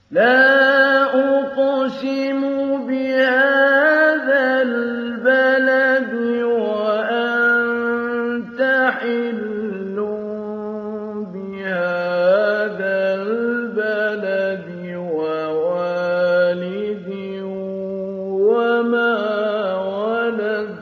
لا أقسم بهذا البلد وأنت حل بهذا البلد ووالد وما ولد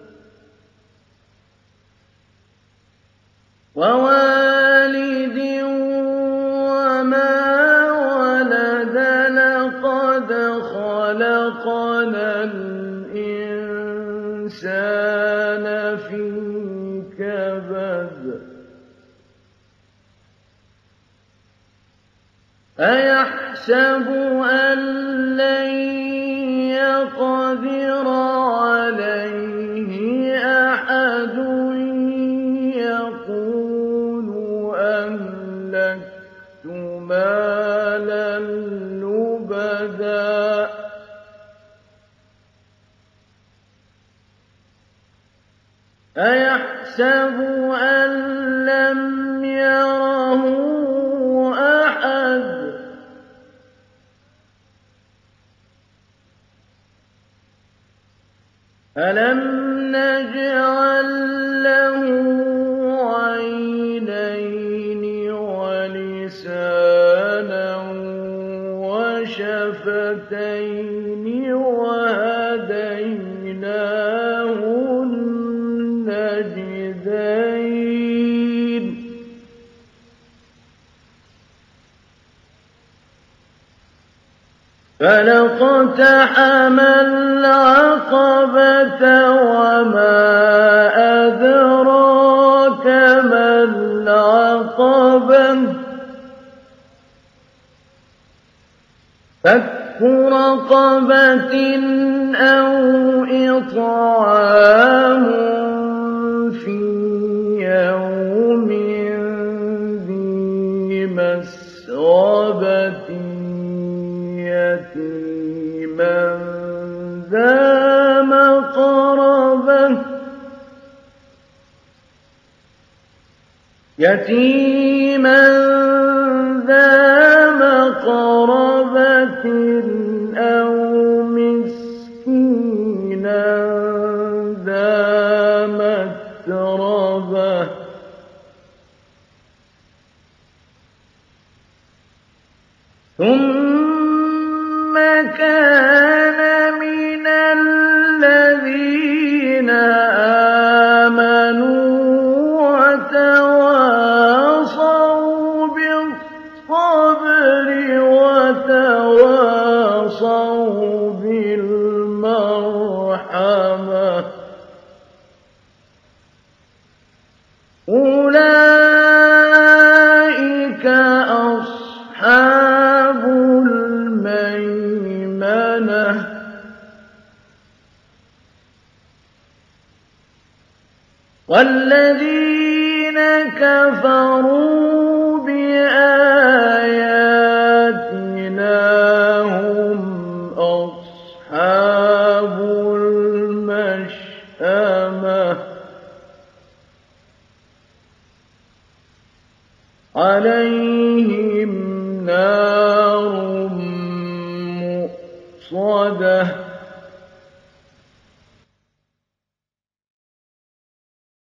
لقد خلقنا الإنسان في كبد أيحسب أن لن يقدر عليه أحد يقول أهلكت مالا لبدا أيحسب أن لم يره أحد ألم نجعل له عينين ولسانا وشفتين وهديناه النجدين فلاقتحم العقبة وما أدراك ما العقبة فك رقبة أو إطعام في يوم ذي مسغبة يتيما ذا مقربة أو مسكينا ذا متربة ثم كان من الذين آمنوا وتواصوا بالصبر وتواصوا بالمرحمة أولئك أصحاب الميمنة والذين كفروا بآياتنا هم أصحاب المشأمة عليهم نار